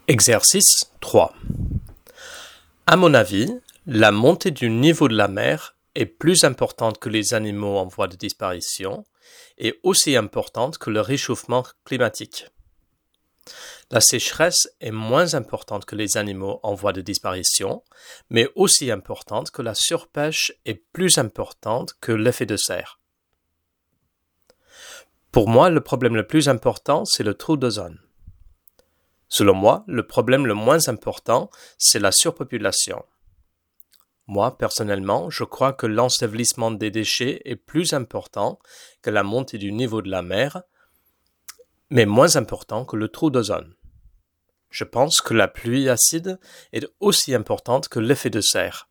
Exercice 3. À mon avis, la montée du niveau de la mer est plus importante que les animaux en voie de disparition et aussi importante que le réchauffement climatique. La sécheresse est moins importante que les animaux en voie de disparition, mais aussi importante que la surpêche et plus importante que l'effet de serre. Pour moi, le problème le plus important, c'est le trou d'ozone. Selon moi, le problème le moins important, c'est la surpopulation. Moi, personnellement, je crois que l'ensevelissement des déchets est plus important que la montée du niveau de la mer, mais moins important que le trou d'ozone. Je pense que la pluie acide est aussi importante que l'effet de serre.